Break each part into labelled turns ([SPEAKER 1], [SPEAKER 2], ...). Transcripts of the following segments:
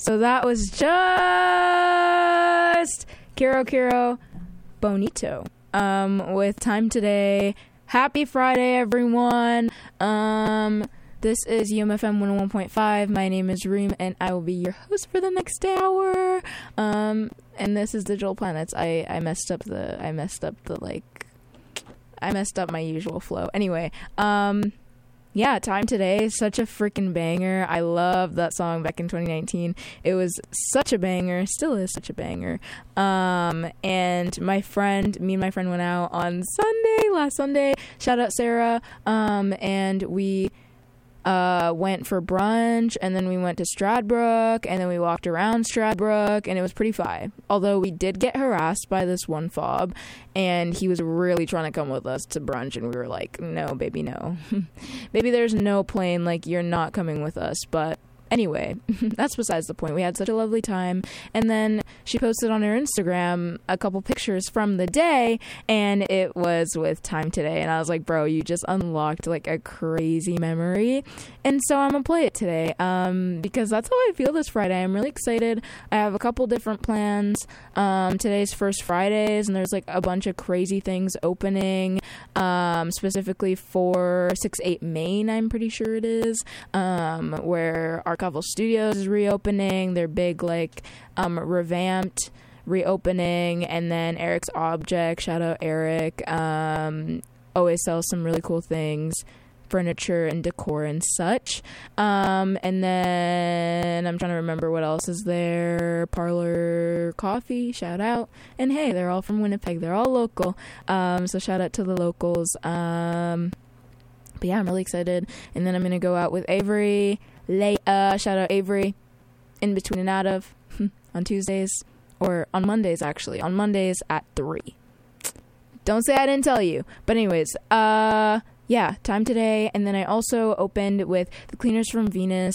[SPEAKER 1] So that was just Kiro Bonito with Time Today. Happy Friday, everyone. This is UMFM 101.5. My name is Reem, and I will be your host for the next hour. And this is Digital Planets. I messed up my usual flow. Anyway, yeah, Time Today is such a freaking banger. I love that song back in 2019. It was such a banger, still is such a banger. And me and my friend went out on last Sunday. Shout out Sarah. And we went for brunch, and then we went to Stradbrook, and then we walked around Stradbrook, and it was pretty fun. Although we did get harassed by this one fob, and he was really trying to come with us to brunch, and we were like, no, baby, no. Baby, there's no plane, like, you're not coming with us. But anyway, that's besides the point. We had such a lovely time. And then she posted on her Instagram a couple pictures from the day, and it was with Time Today. And I was like, bro, you just unlocked like a crazy memory. And so I'm gonna play it today because that's how I feel this Friday. I'm really excited. I have a couple different plans. Today's First Fridays, and there's like a bunch of crazy things opening, specifically for 6-8 Main, I'm pretty sure it is, where Archival Studios is reopening their big like revamped reopening. And then Eric's Object, shout out Eric, always sells some really cool things, furniture and decor and such. And then I'm trying to remember what else is there. Parlor Coffee, shout out. And hey, they're all from Winnipeg, they're all local, so shout out to the locals. But yeah, I'm really excited. And then I'm gonna go out with Avery shout out Avery, in between and out of on Tuesdays, or on Mondays, actually on Mondays at 3. Don't say I didn't tell you. But anyways, yeah, Time Today. And then I also opened with The Cleaners from Venus,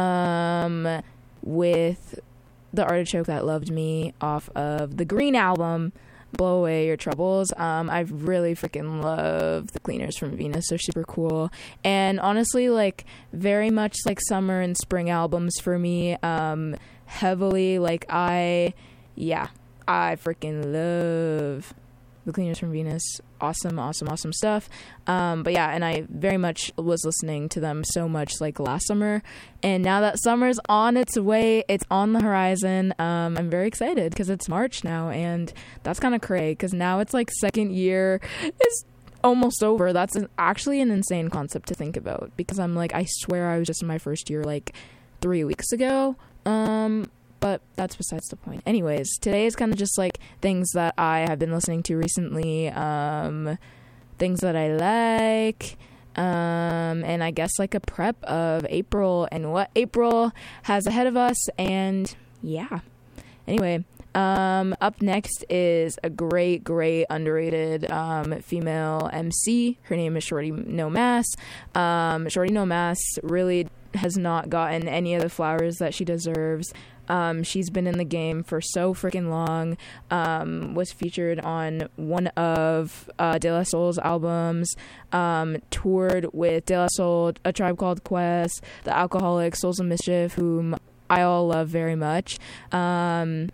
[SPEAKER 1] with The Artichoke That Loved Me off of the Green album, Blow Away Your Troubles. I really freaking love The Cleaners from Venus. They're super cool. And honestly, like, very much like summer and spring albums for me, heavily. Like, I freaking love The Cleaners from Venus. Awesome stuff. But yeah, and I very much was listening to them so much like last summer, and now that summer's on its way, it's on the horizon. I'm very excited because it's March now, and that's kind of crazy because now it's like second year is almost over. That's actually an insane concept to think about, because I'm like, I swear I was just in my first year like 3 weeks ago. But that's besides the point. Anyways, today is kind of just like things that I have been listening to recently, things that I like, and I guess like a prep of April and what April has ahead of us. And yeah, anyway, up next is a great underrated female MC. Her name is Shorty No Mass. Shorty No Mass really has not gotten any of the flowers that she deserves. She's been in the game for so freaking long, was featured on one of De La Soul's albums, toured with De La Soul, A Tribe Called Quest, The Alcoholics, Souls of Mischief, whom I all love very much. And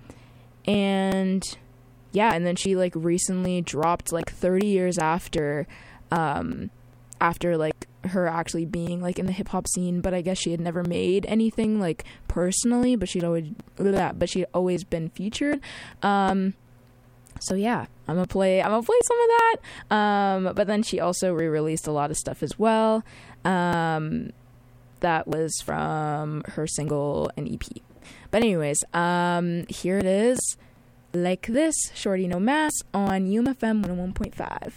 [SPEAKER 1] yeah, and then she like recently dropped like 30 years after like her actually being like in the hip hop scene, but I guess she had never made anything like personally, but she'd always been featured. So yeah, I'm gonna play some of that. But then she also re-released a lot of stuff as well. That was from her single and EP. But anyways, here it is. Like This, Shorty No Mass on UMFM 101.5.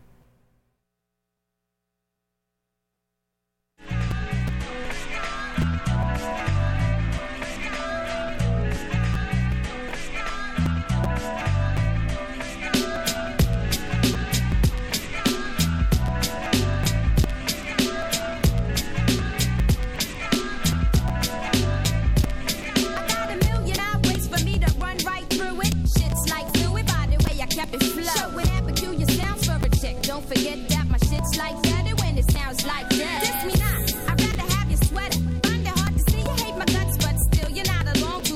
[SPEAKER 2] Don't forget that my shit's like that, and when it sounds like that. Diss me not, I'd rather have your sweater. Find it hard to see you hate my guts, but still you're not alone.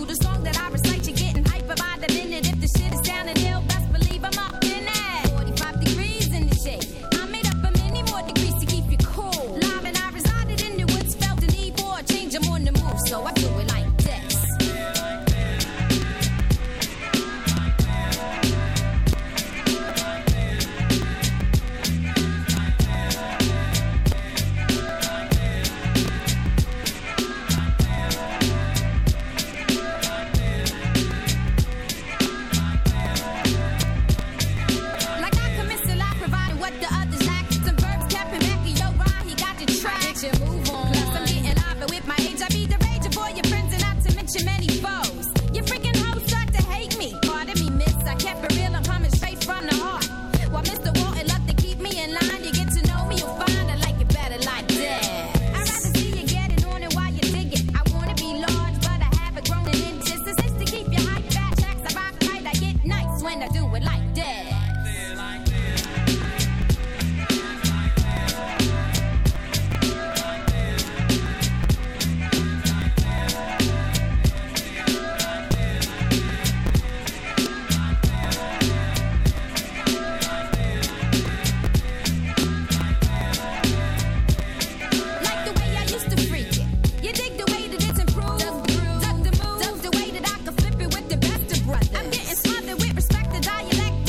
[SPEAKER 2] it like that. Like the way I used to freak it. You dig the way that it's improved. Duck the move. Duck the way that I can flip it with the best of brothers. I'm getting smothered with respect to dialect.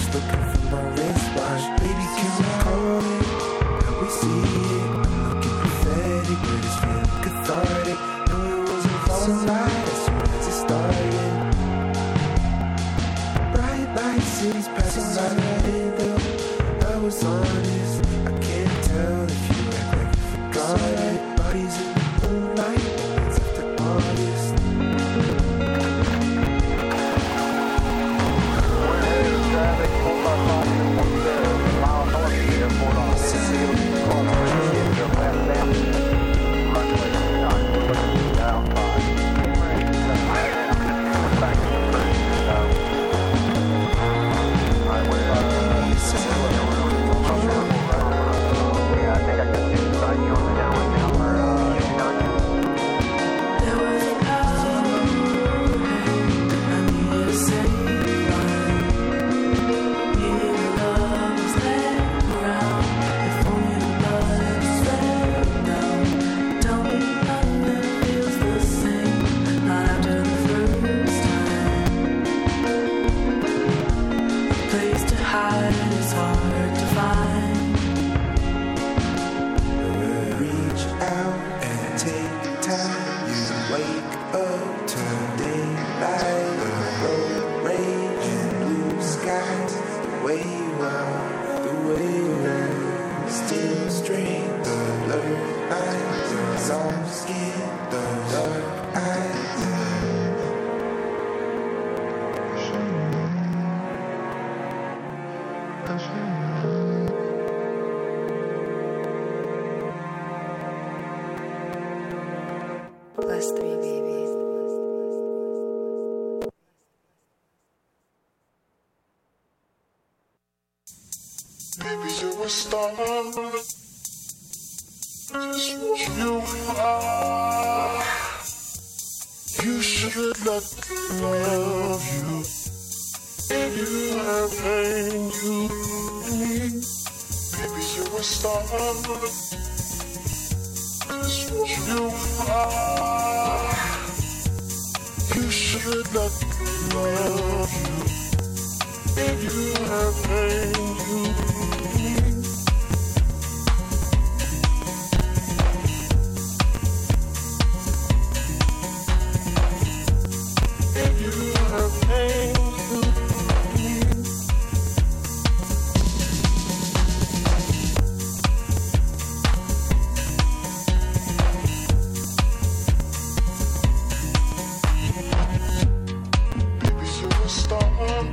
[SPEAKER 3] looking for my wristwatch. Baby, can we call it how we see it? I'm looking pathetic, but it's feeling cathartic. No, it wasn't falling light as soon as it started. Bright light cities passing by my window. I was honest, I can't tell if you act like you forgot it. Bodies in the moonlight, moments after August.
[SPEAKER 4] Plus 3, baby.
[SPEAKER 5] Maybe you were star. You are. You should let me love you. If you have pain, you need. Maybe you were star. You are. You should let me love you. If you have pain, you need. If you have pain, you need. Maybe you were starved.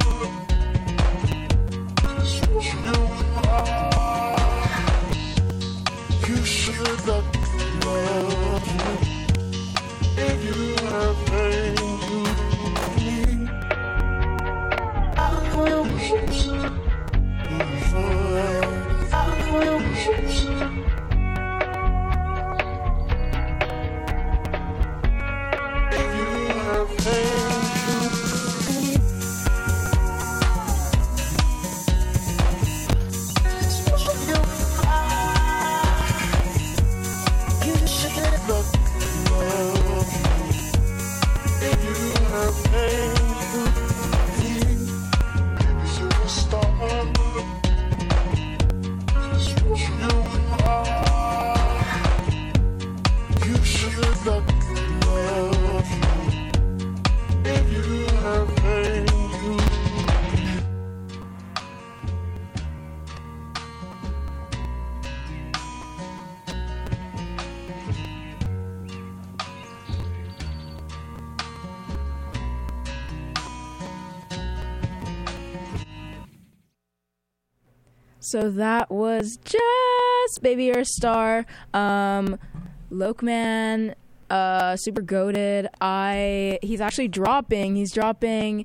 [SPEAKER 5] You should let me love you. If you have pain, you need. I will choose. I will choose. If you have pain, you need.
[SPEAKER 1] So that was just Baby You're a Star. Lokman, super goated. He's actually dropping. He's dropping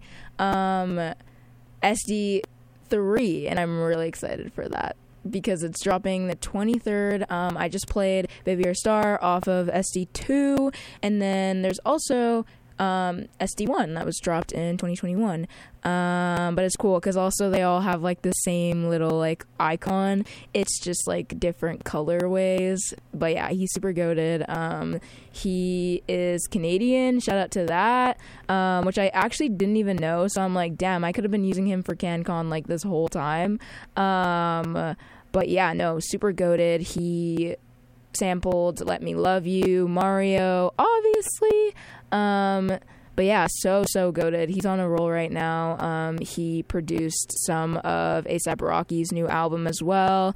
[SPEAKER 1] SD3, and I'm really excited for that because it's dropping the 23rd. I just played Baby You're a Star off of SD2, and then there's also SD1 that was dropped in 2021. But it's cool because also they all have like the same little like icon. It's just like different colorways. But yeah, he's super goated. He is Canadian. Shout out to that. Which I actually didn't even know. So I'm like, damn, I could have been using him for CanCon like this whole time. But yeah, no, super goated. He sampled Let Me Love You, Mario, obviously. But yeah, so goated. He's on a roll right now. He produced some of A$AP Rocky's new album as well.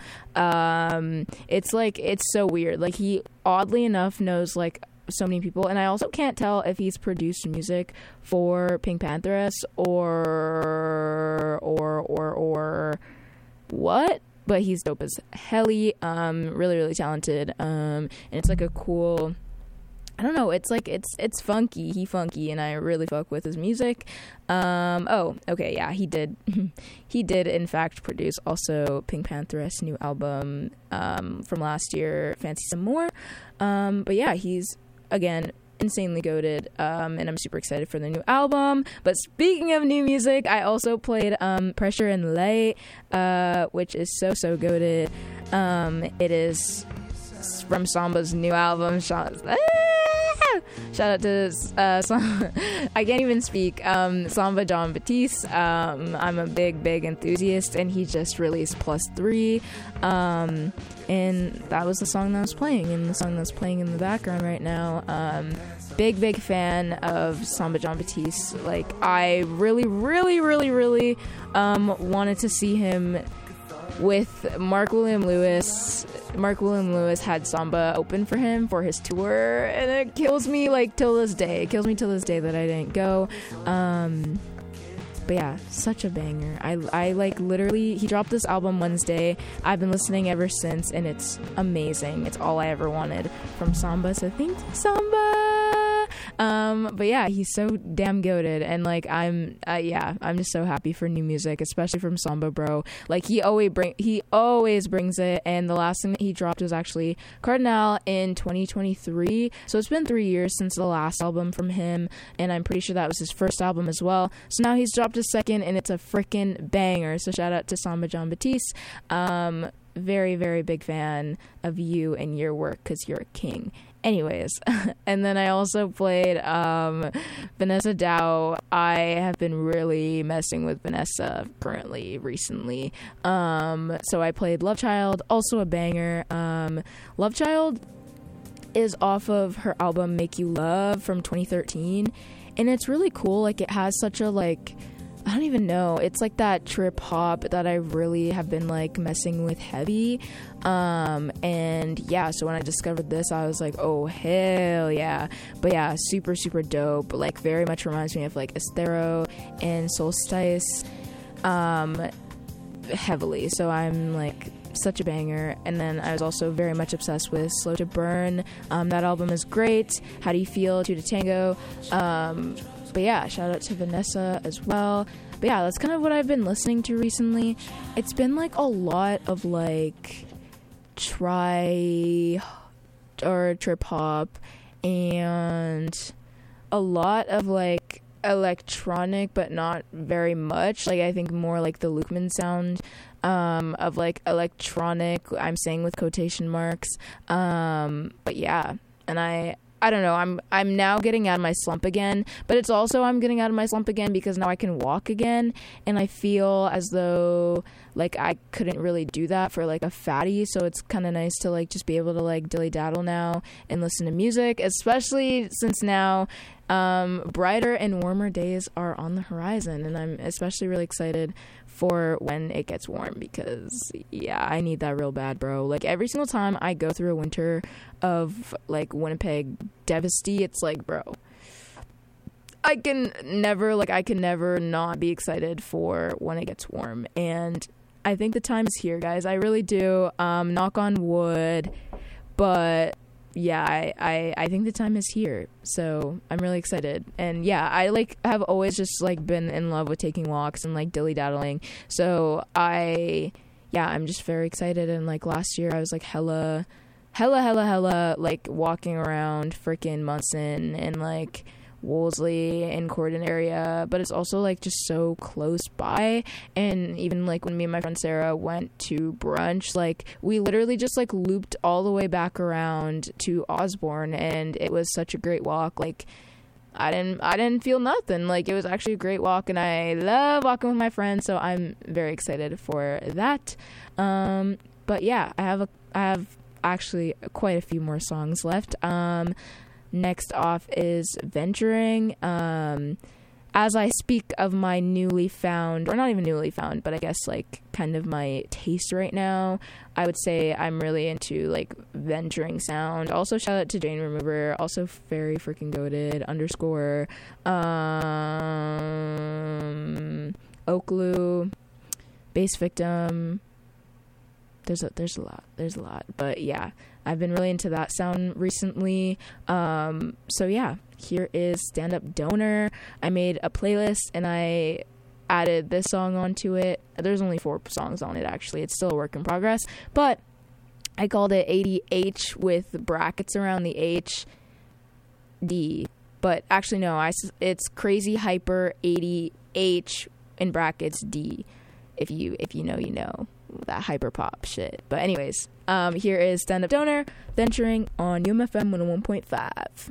[SPEAKER 1] It's so weird. Like, he oddly enough knows like so many people, and I also can't tell if he's produced music for Pink Pantheress or what. But he's dope as helly, really talented, and it's like a cool, I don't know, it's like it's funky, and I really fuck with his music. Oh, okay, yeah, he did in fact produce also Pink Pantheress' new album from last year, Fancy Some More. But yeah, he's again insanely goated, and I'm super excited for the new album. But speaking of new music, I also played Pressure and Light, which is so goated. It is from Samba's new album. Shout out to I can't even speak. Samba John Batiste. I'm a big enthusiast, and he just released +3, and that was the song that was playing, and the song that's playing in the background right now. Big fan of Samba John Batiste. Like, I really wanted to see him with Mark William Lewis. Mark William Lewis had Samba open for him for his tour, and it kills me like till this day. It kills me till this day that I didn't go. But yeah, such a banger. I like literally, he dropped this album Wednesday. I've been listening ever since, and it's amazing. It's all I ever wanted from Samba, so thank you, Samba. But yeah, he's so damn goated, and like I'm just so happy for new music, especially from Samba, bro. Like, he always brings it, and the last thing that he dropped was actually Cardinal in 2023. So it's been 3 years since the last album from him, and I'm pretty sure that was his first album as well. So now he's dropped a second, and it's a freaking banger. So shout out to Samba John Batiste. Very big fan of you and your work, because you're a king. Anyways, and then I also played Vanessa Dow. I have been really messing with Vanessa recently. So I played Love Child, also a banger. Love Child is off of her album Make You Love from 2013, and it's really cool. Like, it has such a, like, I don't even know, it's like that trip hop that I really have been like messing with heavy. And yeah, so when I discovered this, I was like, oh hell yeah. But yeah, super dope. Like, very much reminds me of like Estero and Solstice heavily. So I'm like, such a banger. And then I was also very much obsessed with Slow to Burn. That album is great. How Do You Feel? Two to Tango. But yeah, shout out to Vanessa as well. But yeah, that's kind of what I've been listening to recently. It's been like a lot of like trip hop, and a lot of like electronic, but not very much. Like, I think more like the Lukeman sound of like electronic, I'm saying with quotation marks. But yeah, and I don't know, I'm now getting out of my slump again, but it's also I'm getting out of my slump again because now I can walk again, and I feel as though like I couldn't really do that for like a fatty, so it's kind of nice to like just be able to like dilly daddle now and listen to music, especially since now brighter and warmer days are on the horizon, and I'm especially really excited for when it gets warm, because yeah, I need that real bad, bro. Like, every single time I go through a winter of like Winnipeg devasty, it's like, bro, I can never not be excited for when it gets warm. And I think the time is here, guys. I really do. Knock on wood, but yeah, I think the time is here, so I'm really excited. And yeah, I like have always just like been in love with taking walks and like dilly daddling, so I'm just very excited. And like last year I was like hella like walking around freaking Munson and like Wolseley and Croydon area, but it's also like just so close by. And even like when me and my friend Sarah went to brunch, like we literally just like looped all the way back around to Osborne, and it was such a great walk. Like I didn't feel nothing. Like it was actually a great walk, and I love walking with my friends, so I'm very excited for that. But yeah, I have actually quite a few more songs left. Next off is Venturing. As I speak of my newly found, or not even newly found, but I guess like kind of my taste right now, I would say I'm really into like venturing sound. Also shout out to Jane Remover, also very freaking goated, _ Oakloo, Bass Victim. There's a lot, but yeah, I've been really into that sound recently. So yeah, here is Stand Up Donor. I made a playlist and I added this song onto it. There's only 4 songs on it actually. It's still a work in progress, but I called it 80H with brackets around the H D. But actually no, it's Crazy Hyper 80H in brackets D. If you know, you know. That hyper pop shit. But anyways, here is Stand Up Donor, Venturing on UMFM 101.5.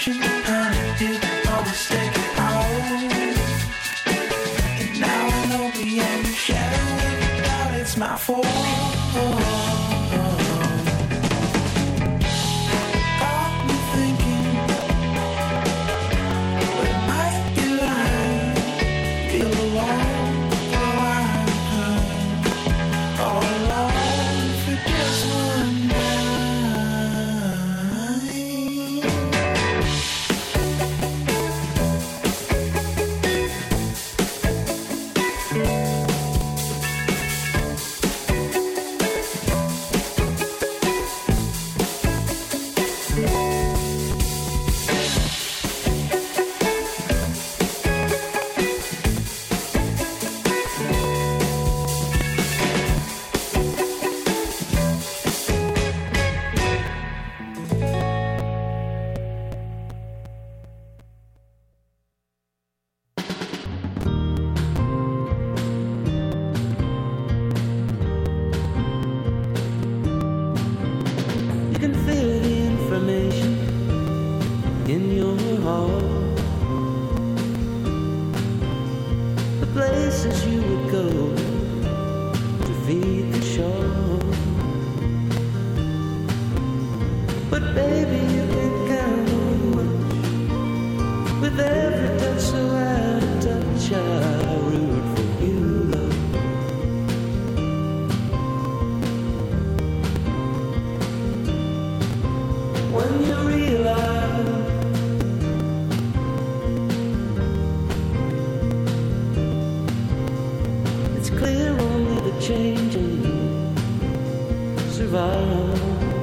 [SPEAKER 3] Now I know But baby, you can count on much. With every touch, so out of touch, I root for you, love. When you realize it's clear only the change in you survive.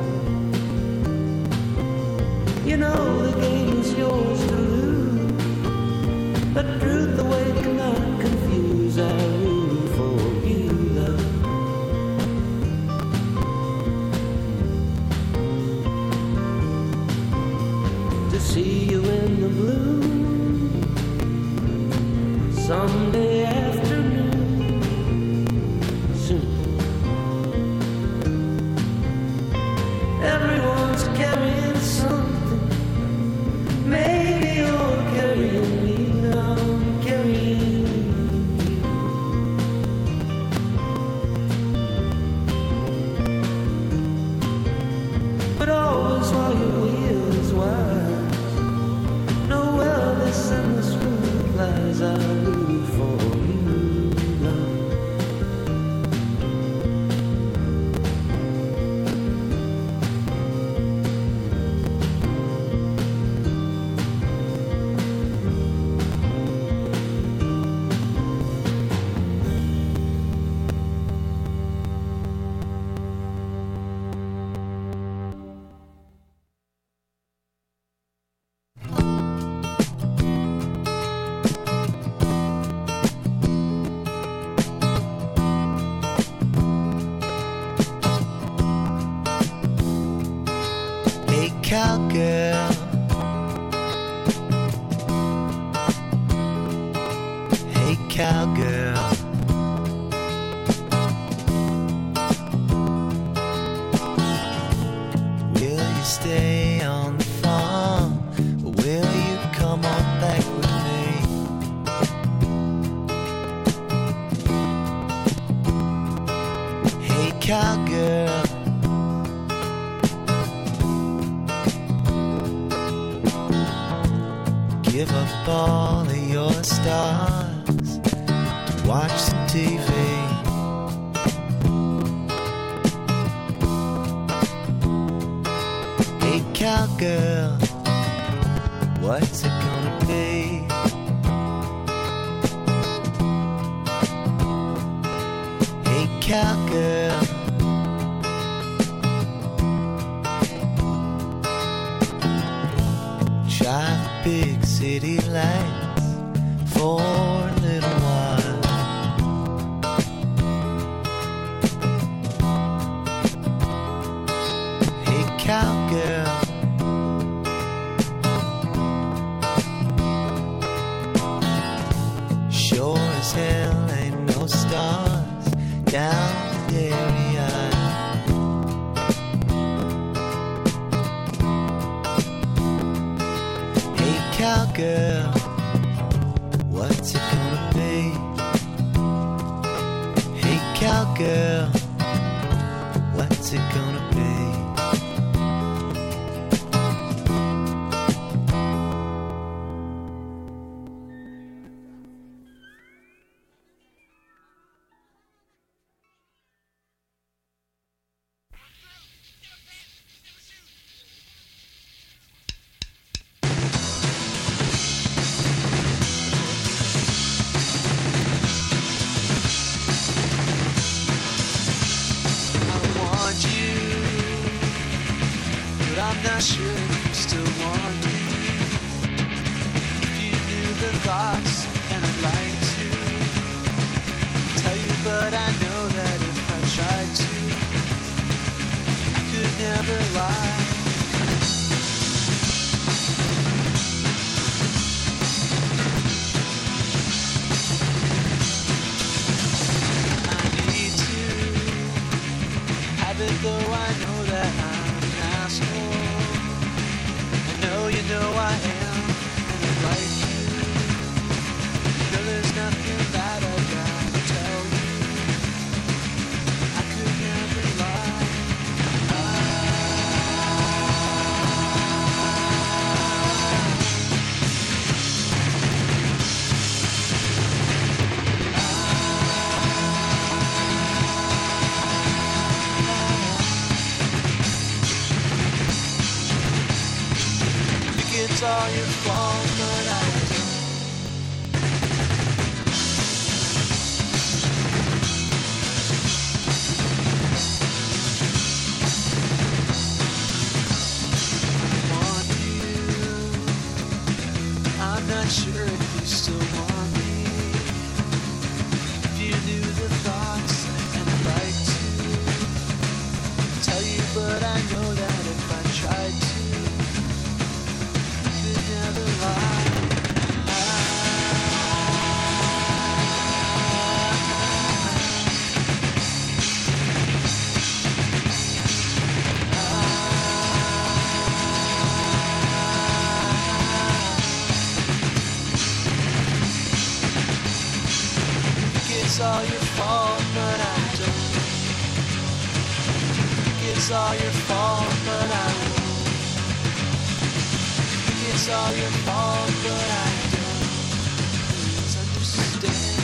[SPEAKER 3] You know the game is yours to lose, but truth the way cannot confuse. I root for you, love. To see you in the blue someday afternoon soon. Everyone's carrying something. Maybe you're carrying me now, carrying you. But always while your wheel is wise, know well this endless road lies. I root for you, love. Hey, cowgirl. Hey, cowgirl. Will you stay on the farm, or will you come on back with me? Hey, cowgirl. Give up all of your stars to watch some TV. Hey, cowgirl, what's it gonna be? Hey, cowgirl. Try the big city lights for a little while. Hey, cowgirl. Sure as hell ain't no stars down the dairy aisle. Cowgirl, what's it gonna be? Hey, cowgirl, what's it gonna be? I'm not sure if you still want me. If you knew the thoughts, and I'd like to tell you, but I know that if I tried to, I could never lie. I need to have it, though I know that I'm an asshole. I know you know I am, and I like you.
[SPEAKER 5] It's all your fault, but I don't. Want you. I'm not sure if you still want me. If you knew the thoughts and I'd like to tell you, but I know that if I tried to, you could never lie. It's all your fault, but I don't. It's all your fault, but I won't. It's all your fault, but I don't. Please understand.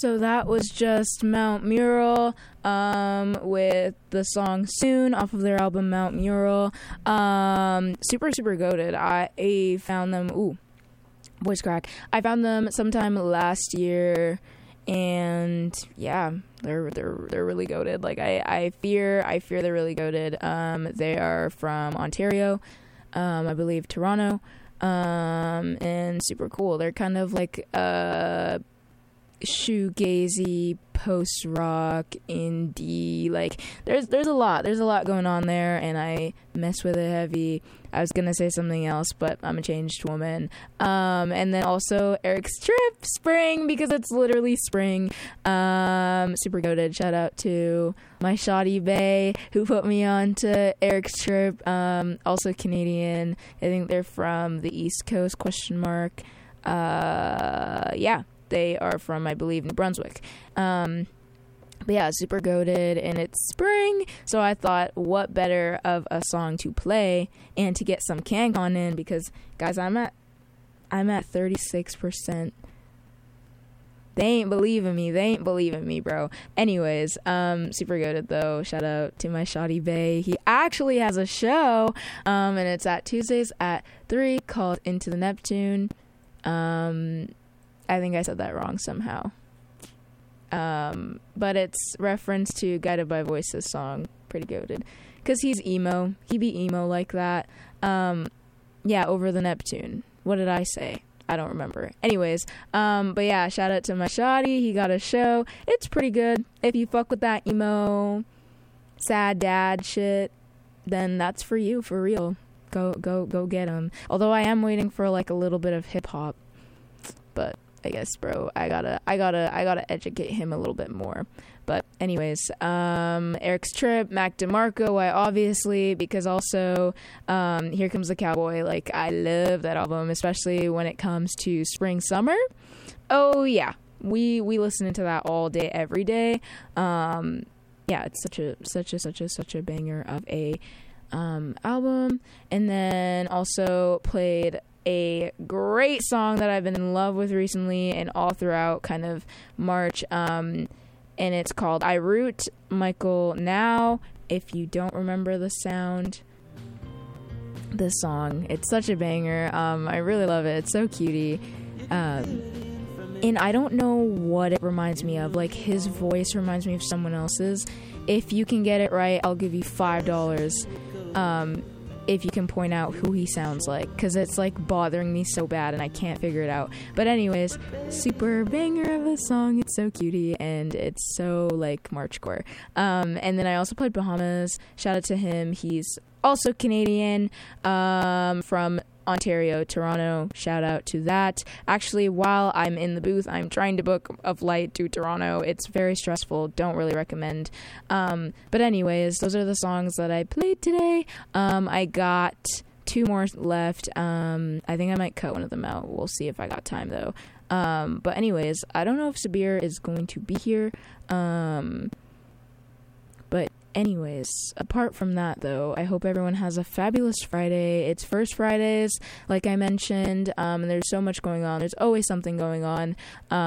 [SPEAKER 1] So that was just Mount Mural with the song Soon off of their album Mount Mural. Super, super goated. I found them... Ooh, voice crack. I found them sometime last year, and yeah, they're really goated. Like, I fear they're really goated. They are from Ontario, I believe Toronto, and super cool. They're kind of like shoegazy, post rock, indie. Like, there's a lot going on there, and I mess with it heavy. I was gonna say something else, but I'm a changed woman. And then also Eric's Trip, Spring, because it's literally spring. Super goated. Shout out to my shoddy bae who put me on to Eric's Trip. Also Canadian. I think they're from the East Coast, ? Yeah. They are from, I believe, New Brunswick. But yeah, super goated, and it's spring, so I thought, what better of a song to play and to get some CanCon in, because, guys, I'm at 36%. They ain't believing me, bro. Anyways, super goated, though. Shout out to my shoddy bae. He actually has a show, and it's at Tuesdays at 3 called Into the Neptune. I think I said that wrong somehow. But it's reference to Guided by Voices song. Pretty goated. Because he's emo. He be emo like that. Yeah, Over the Neptune. What did I say? I don't remember. Anyways, but yeah, shout out to my shoddy. He got a show. It's pretty good. If you fuck with that emo, sad dad shit, then that's for you, for real. Go get him. Although I am waiting for like a little bit of hip hop. But I guess, bro, I gotta educate him a little bit more. But anyways, Eric's Trip, Mac DeMarco, why obviously, because also Here Comes the Cowboy. Like, I love that album, especially when it comes to spring summer. Oh yeah, we listen to that all day, every day. Yeah, it's such a banger of a album. And then also played a great song that I've been in love with recently and all throughout kind of March, and it's called I Root, Michael Now. If you don't remember the sound, this song, it's such a banger. I really love it. It's so cutie. And I don't know what it reminds me of. Like, his voice reminds me of someone else's. If you can get it right, I'll give you $5. If you can point out who he sounds like, because it's like bothering me so bad and I can't figure it out. But anyways, super banger of a song. It's so cutie and it's so like Marchcore. And then I also played Bahamas. Shout out to him. He's also Canadian, from Ontario, Toronto. Shout out to that. Actually, while I'm in the booth, I'm trying to book a flight to Toronto. It's very stressful. Don't really recommend. But anyways, those are the songs that I played today. I got 2 more left. I think I might cut one of them out. We'll see if I got time though. But anyways, I don't know if Sabir is going to be here. But anyways, apart from that though, I hope everyone has a fabulous Friday. It's First Fridays, like I mentioned, and there's so much going on. There's always something going on,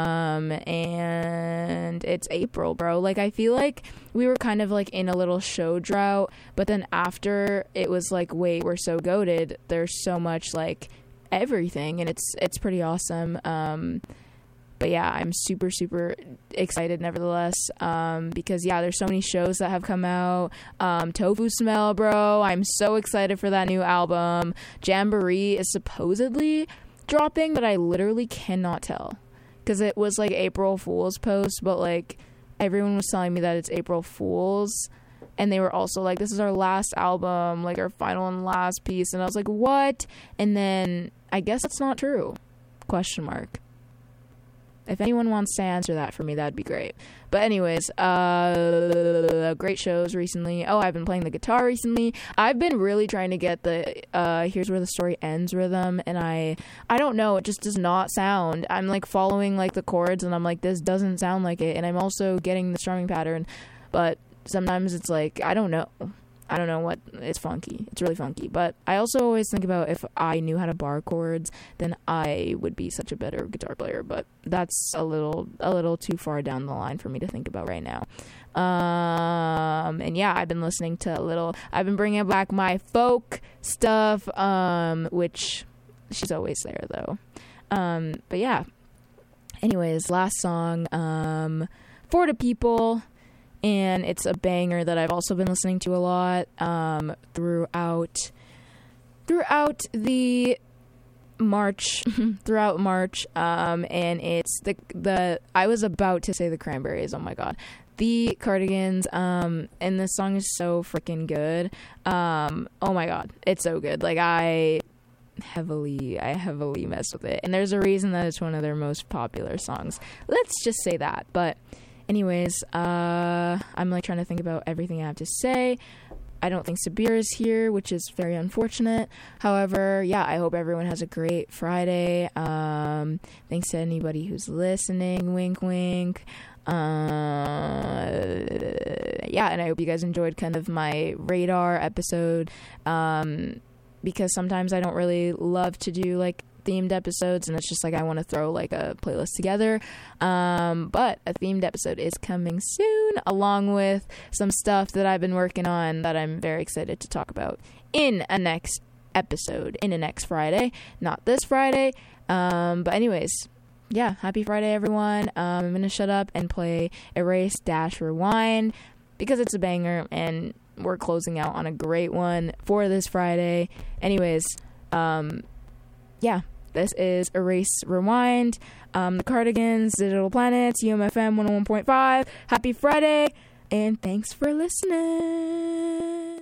[SPEAKER 1] and it's April, bro. Like, I feel like we were kind of like in a little show drought, but then after it was like, wait, we're so goated. There's so much like everything, and it's pretty awesome. But yeah, I'm super, super excited nevertheless, because yeah, there's so many shows that have come out. Tofu Smell, bro, I'm so excited for that new album. Jamboree is supposedly dropping, but I literally cannot tell, because it was like April Fool's post, but like everyone was telling me that it's April Fool's, and they were also like, this is our last album, like our final and last piece, and I was like, what? And then I guess that's not true, ? If anyone wants to answer that for me, that'd be great. But anyways, great shows recently. Oh, I've been playing the guitar recently. I've been really trying to get the Here's Where the Story Ends rhythm, and I don't know, it just does not sound. I'm like following like the chords, and I'm like, this doesn't sound like it. And I'm also getting the strumming pattern, but sometimes it's like, I don't know. I don't know what, it's funky. It's really funky. But I also always think about if I knew how to bar chords, then I would be such a better guitar player. But that's a little too far down the line for me to think about right now. And yeah, I've been listening to I've been bringing back my folk stuff, which she's always there though. But yeah, anyways, last song, For the People. And it's a banger that I've also been listening to a lot throughout the March, and it's the I was about to say the Cranberries. Oh my god, the Cardigans. And this song is so freaking good. Oh my god, it's so good. Like I heavily messed with it, and there's a reason that it's one of their most popular songs. Let's just say that. But anyways, I'm like trying to think about everything I have to say. I don't think Sabir is here, which is very unfortunate. However, yeah, I hope everyone has a great Friday. Thanks to anybody who's listening. Wink, wink. Yeah, and I hope you guys enjoyed kind of my radar episode. Because sometimes I don't really love to do like themed episodes, and it's just like I want to throw like a playlist together, but a themed episode is coming soon, along with some stuff that I've been working on that I'm very excited to talk about in a next episode, in a next Friday, not this Friday. But anyways, yeah, happy Friday everyone. I'm gonna shut up and play Erase-Rewind because it's a banger and we're closing out on a great one for this Friday. Anyways, yeah, this is Erase Rewind, the Cardigans, Digital Planets, UMFM 101.5. Happy Friday, and thanks for listening.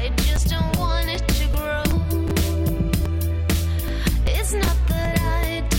[SPEAKER 6] It's not that I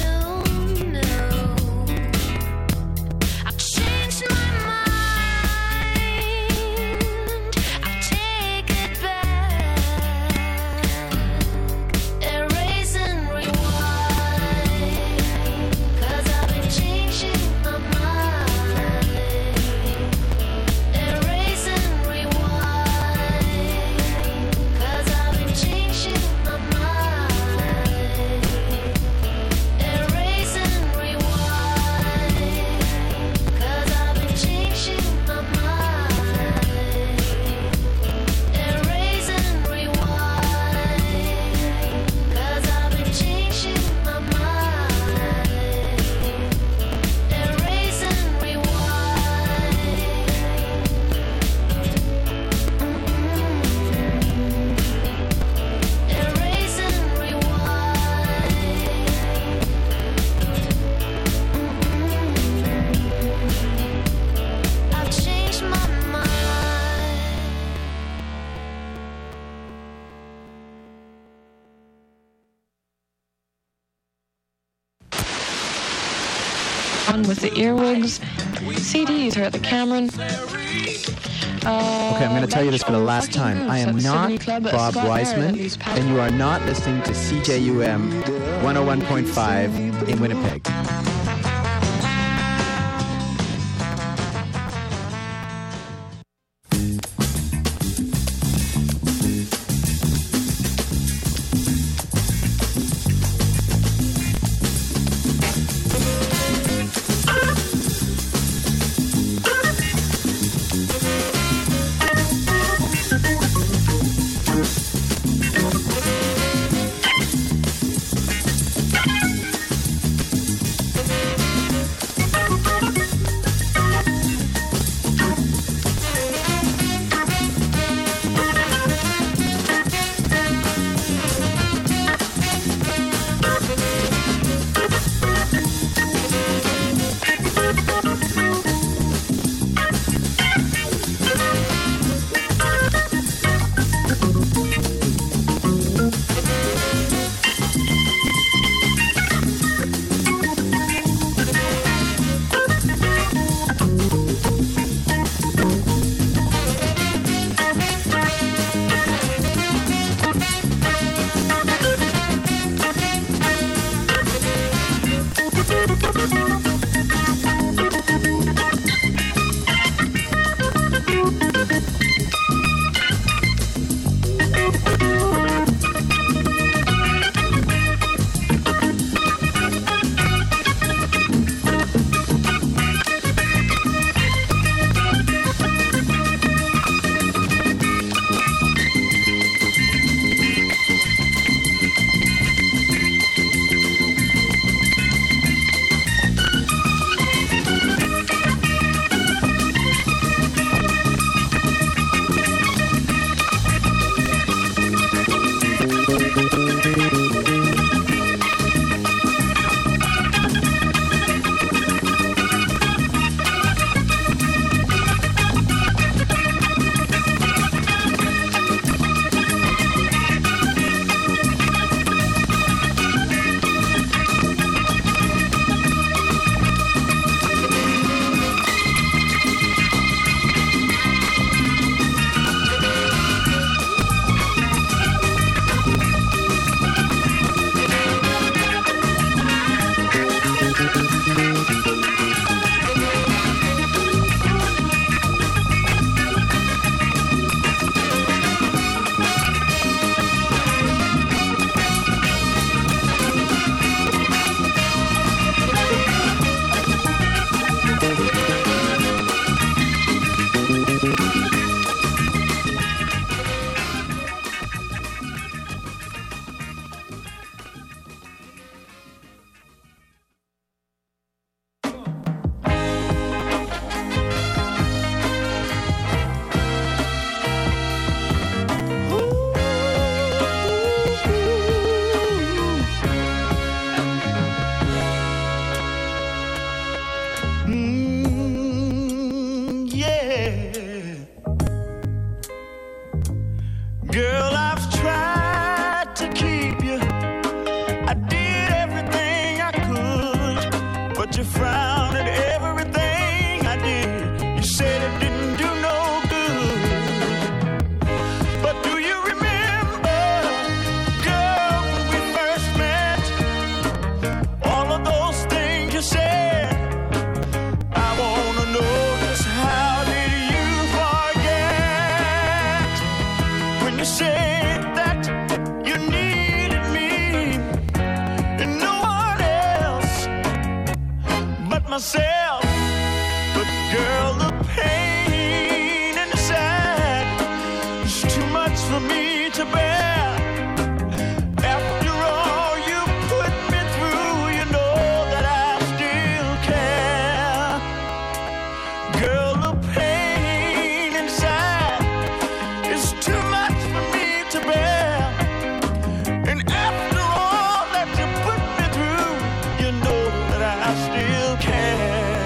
[SPEAKER 6] fun with the earwigs. CDs are at the Cameron.
[SPEAKER 7] Okay, I'm going to tell you this for the last time. I am not Bob Wiseman, and you are not listening to CJUM 101.5 in Winnipeg.
[SPEAKER 5] Girl, I've tried to keep you. I did everything I could, but you frowned at everything I did. You said it didn't do no good. But do you remember, girl, when we first met? All of those things you said. I wanna know just how did you forget when you said that you needed me and no one else but myself? But girl, the pain and the sad is too much for me to bear. After all you put me through, you know that I still care. Girl, the pain inside is too much for me to bear. And after all that you put me through, you know that I still care.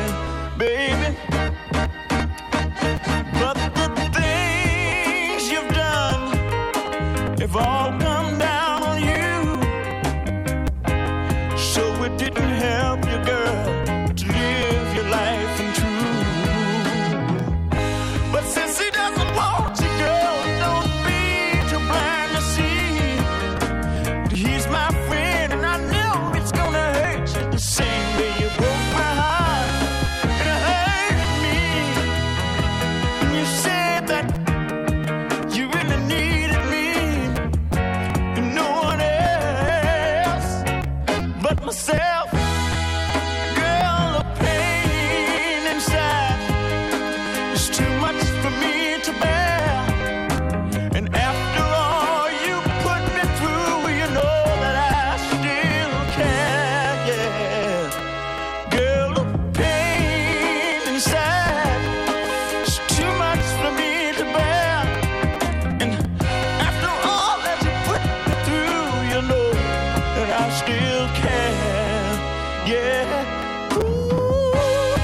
[SPEAKER 5] but myself. Girl, the pain inside is too much for me to bear. And after all you put me through, you know that I still care, yeah. Girl, the pain inside is too much for me to bear. And after all that you put me through, you know that I still care, yeah. Ooh,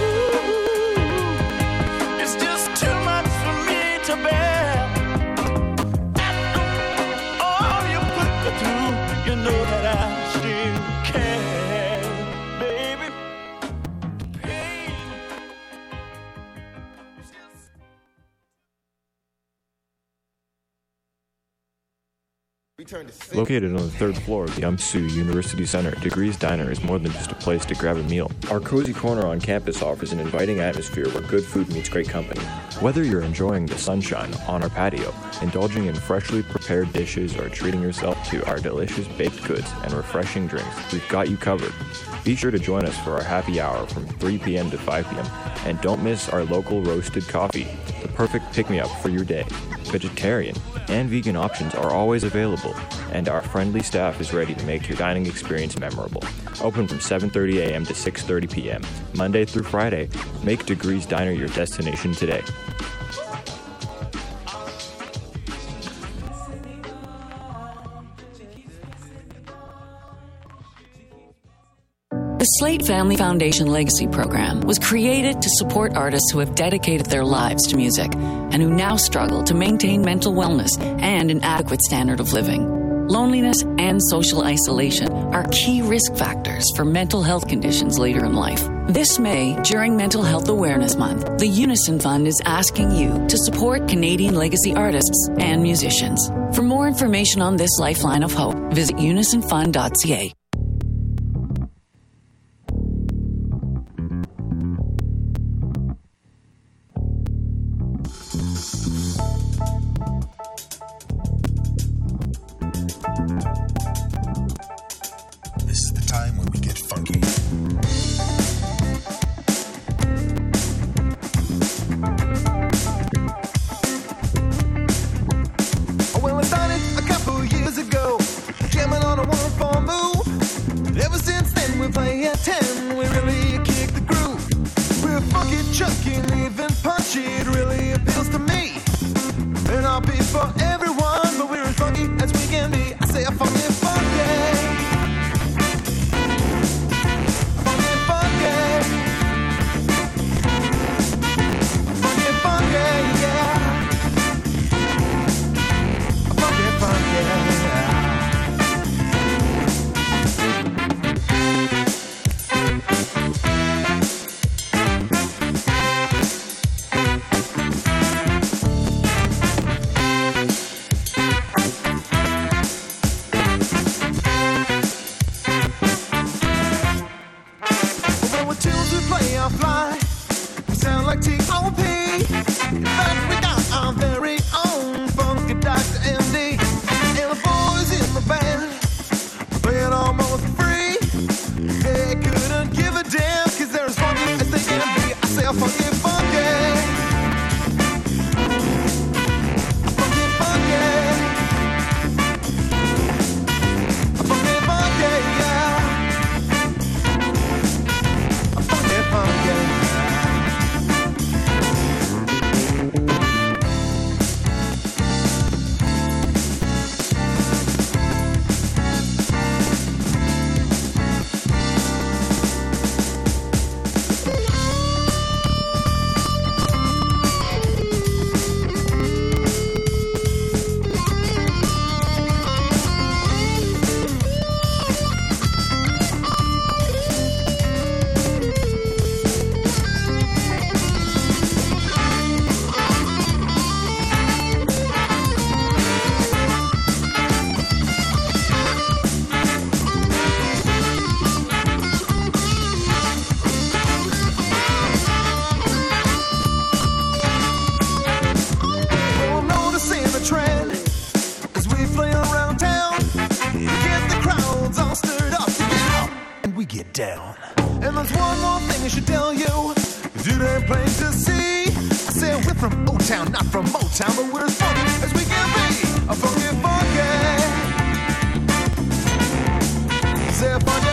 [SPEAKER 5] it's just too much for me to bear. After all you put me through, you know that I still care, baby. Pain. It's just
[SPEAKER 8] Located on the third floor of the UMSU University Center, Degrees Diner is more than just a place to grab a meal. Our cozy corner on campus offers an inviting atmosphere where good food meets great company. Whether you're enjoying the sunshine on our patio, indulging in freshly prepared dishes, or treating yourself to our delicious baked goods and refreshing drinks, we've got you covered. Be sure to join us for our happy hour from 3 p.m. to 5 p.m. And don't miss our local roasted coffee, the perfect pick-me-up for your day. Vegetarian and vegan options are always available, and our friendly staff is ready to make your dining experience memorable. Open from 7:30 a.m. to 6:30 p.m., Monday through Friday. Make Degrees Diner your destination today.
[SPEAKER 9] The Slate Family Foundation Legacy Program was created to support artists who have dedicated their lives to music and who now struggle to maintain mental wellness and an adequate standard of living. Loneliness and social isolation are key risk factors for mental health conditions later in life. This May, during Mental Health Awareness Month, the Unison Fund is asking you to support Canadian legacy artists and musicians. For more information on this lifeline of hope, visit unisonfund.ca.
[SPEAKER 10] This is the time when we get funky.
[SPEAKER 3] Well, I started a couple years ago, jamming on a 1-4 move. Ever since then, we play at 10. We really kick the groove. We're funky, chunky, even punchy. It really appeals to me. And I'll be for everyone, but we're as funky as we can be. I say, I'm funky, funky. Funky, funky. Funky, funky, yeah. Funky, funky, yeah. When we're tunes we play our fly, we sound like T.O.P. In fact, we got our very own funky Dr. M.D. And the boys in the band play it almost free. They couldn't give a damn, cause they're as funky as they can be. I say, funky, funky. Funky, funky. Funky, funky, yeah. Funky, funky. and we get down. And there's one more thing I should tell you, 'cause it ain't plain to see. I said we're from O-Town, not from Motown, but we're as funky as we can be. A funky, funky. Say funky.